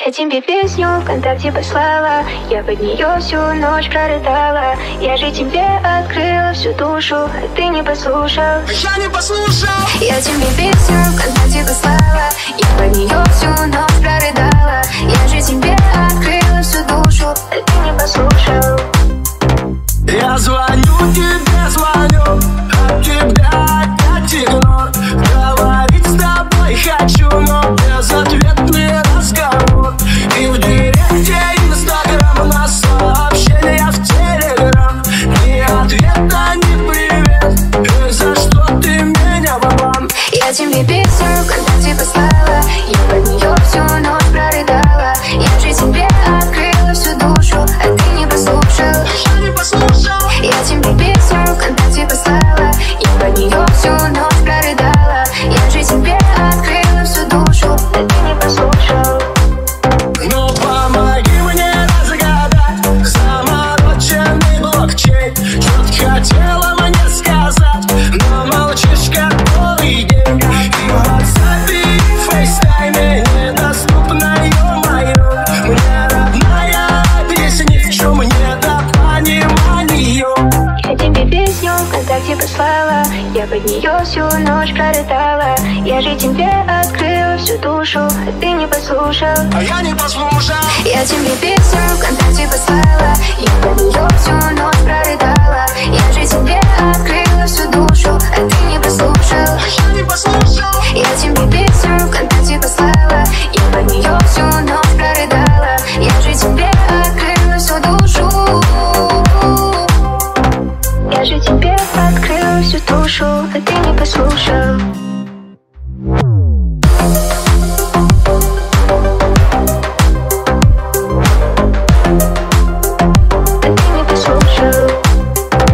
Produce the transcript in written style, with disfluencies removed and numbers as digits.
Я тебе песню ВКонтакте послала, я под нее всю ночь прорыдала. Я же тебе открыла всю душу, а ты не послушал. Я не послушал. Я тебе песню ВКонтакте послала, я под нее всю ночь прорыдала. Я же тебе открыла всю душу, а ты не послушал. Я звоню тебе, звоню, а тебя опять игнор. Говорить с тобой хочу, но безответный разговор. И в директе Инстаграм, на сообщения в Телеграм. Ни ответа, ни привет, и за что ты меня в обман? Я тебе песню ВКонтакте послала, я под нее всю ночь прорыдала. Я же тебе открыла всю душу, а ты не послушал. Я не послушал. Я тебе песню ВКонтакте послала, я под нее всю ночь прорыдала. Я же тебе открыла всю душу, а ты не послушал. Ну помоги мне разгадать замороченный блокчейн. Что-то хотела мне сказать, но молчишь который день. И в WhatsApp, и в FaceTime недоступна, ё-моё. Мне родная, объясни, в чем недопонимание. Я тебе песню ВКонтакте послала, я под нее всю ночь прорыдала. Я же тебе открыла всю душу, а ты не послушал. А я не послушал. Я тебе песню ВКонтакте послала, я под нее всю ночь прорыдала. Я же тебе открыла всю душу, а ты